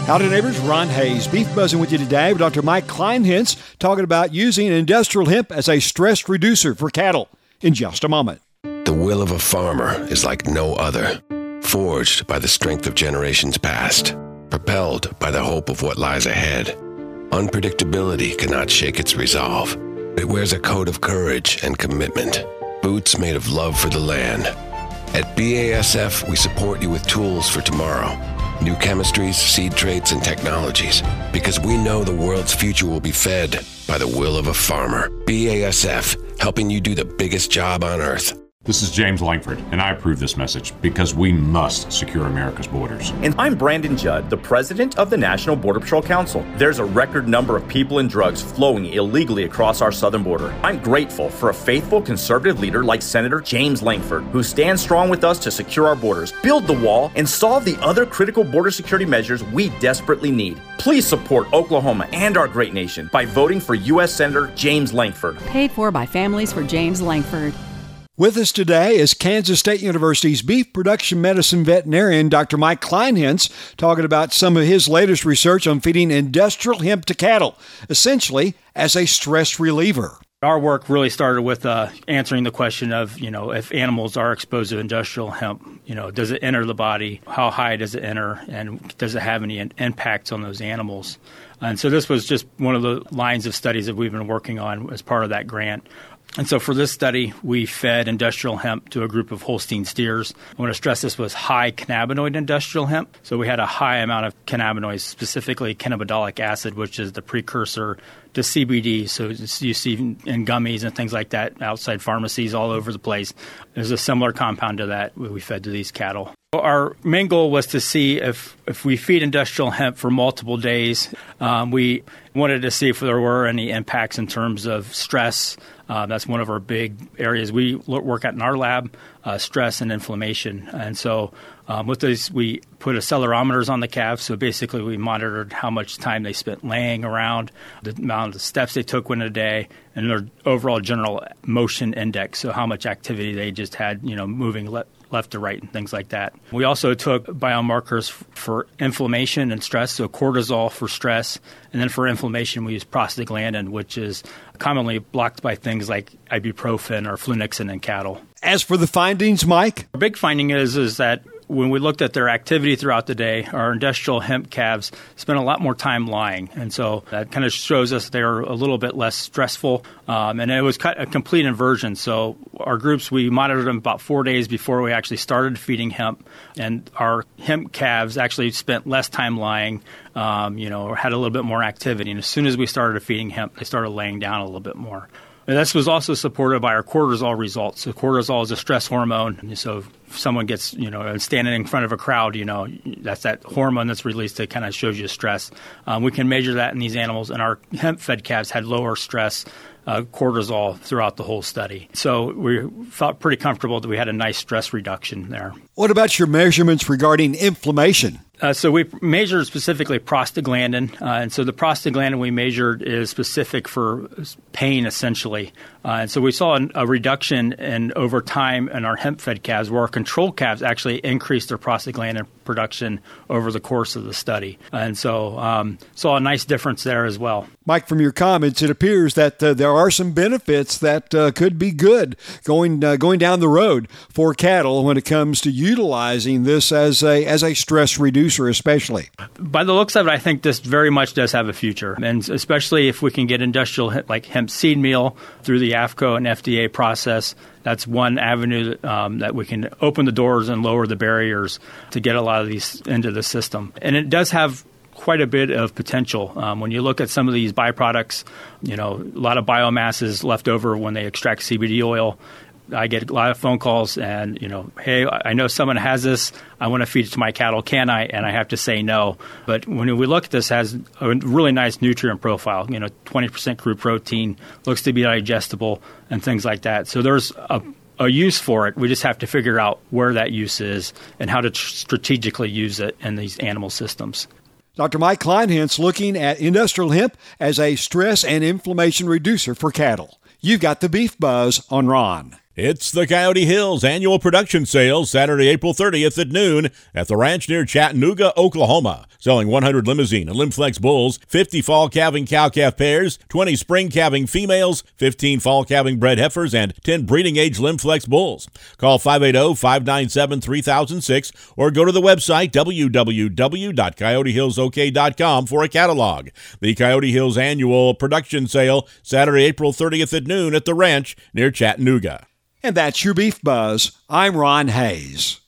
Howdy neighbors, Ron Hayes, Beef Buzzing with you today with Dr. Mike Kleinhentz talking about using industrial hemp as a stress reducer for cattle in just a moment. The will of a farmer is like no other, forged by the strength of generations past, propelled by the hope of what lies ahead. Unpredictability cannot shake its resolve. It wears a coat of courage and commitment, boots made of love for the land. At BASF, we support you with tools for tomorrow. New chemistries, seed traits, and technologies. Because we know the world's future will be fed by the will of a farmer. BASF, helping you do the biggest job on earth. This is James Langford, and I approve this message because we must secure America's borders. And I'm Brandon Judd, the president of the National Border Patrol Council. There's a record number of people and drugs flowing illegally across our southern border. I'm grateful for a faithful conservative leader like Senator James Langford, who stands strong with us to secure our borders, build the wall, and solve the other critical border security measures we desperately need. Please support Oklahoma and our great nation by voting for U.S. Senator James Langford. Paid for by Families for James Langford. With us today is Kansas State University's beef production medicine veterinarian, Dr. Mike Kleinhentz, talking about some of his latest research on feeding industrial hemp to cattle, essentially as a stress reliever. Our work really started with answering the question of, if animals are exposed to industrial hemp, does it enter the body? How high does it enter? And does it have any impacts on those animals? And so this was just one of the lines of studies that we've been working on as part of that grant. And so for this study, we fed industrial hemp to a group of Holstein steers. I want to stress this was high cannabinoid industrial hemp. So we had a high amount of cannabinoids, specifically cannabidolic acid, which is the precursor to CBD. So you see in gummies and things like that outside pharmacies all over the place. There's a similar compound to that we fed to these cattle. Our main goal was to see if we feed industrial hemp for multiple days, we wanted to see if there were any impacts in terms of stress. That's one of our big areas we work at in our lab, stress and inflammation. And so with this, we put accelerometers on the calves. So basically, we monitored how much time they spent laying around, the amount of steps they took in a day, and their overall general motion index. So how much activity they just had, moving left to right and things like that. We also took biomarkers for inflammation and stress, so cortisol for stress. And then for inflammation, we use prostaglandin, which is commonly blocked by things like ibuprofen or flunixin in cattle. As for the findings, Mike? Our big finding is that when we looked at their activity throughout the day, our industrial hemp calves spent a lot more time lying. And so that kind of shows us they're a little bit less stressful. And it was a complete inversion. So our groups, we monitored them about 4 days before we actually started feeding hemp. And our hemp calves actually spent less time lying, or had a little bit more activity. And as soon as we started feeding hemp, they started laying down a little bit more. And this was also supported by our cortisol results. So cortisol is a stress hormone. And so if someone gets, standing in front of a crowd, that's that hormone that's released that kind of shows you stress. We can measure that in these animals, and our hemp-fed calves had lower stress cortisol throughout the whole study. So we felt pretty comfortable that we had a nice stress reduction there. What about your measurements regarding inflammation? So we measured specifically prostaglandin, and so the prostaglandin we measured is specific for pain, essentially. And so we saw a reduction in over time in our hemp-fed calves, where our control calves actually increased their prostaglandin production over the course of the study. And so saw a nice difference there as well. Mike, from your comments, it appears that there are some benefits that could be good going down the road for cattle when it comes to utilizing this as a stress reducer, especially. By the looks of it, I think this very much does have a future, and especially if we can get industrial like hemp seed meal through the AAFCO and FDA process. That's one avenue that we can open the doors and lower the barriers to get a lot of these into the system. And it does have quite a bit of potential. When you look at some of these byproducts, a lot of biomass is left over when they extract CBD oil. I get a lot of phone calls and, hey, I know someone has this. I want to feed it to my cattle. Can I? And I have to say no. But when we look at this, it has a really nice nutrient profile, 20% crude protein, looks to be digestible and things like that. So there's a use for it. We just have to figure out where that use is and how to strategically use it in these animal systems. Dr. Mike Kleinhentz looking at industrial hemp as a stress and inflammation reducer for cattle. You've got the Beef Buzz on Ron. It's the Coyote Hills Annual Production Sales, Saturday, April 30th at noon at the ranch near Chattanooga, Oklahoma. selling 100 Limousine and Limflex bulls, 50 fall calving cow-calf pairs, 20 spring calving females, 15 fall calving bred heifers, and 10 breeding-age Limflex bulls. Call 580-597-3006 or go to the website www.coyotehillsok.com for a catalog. The Coyote Hills Annual Production Sale, Saturday, April 30th at noon at the ranch near Chattanooga. And that's your Beef Buzz. I'm Ron Hayes.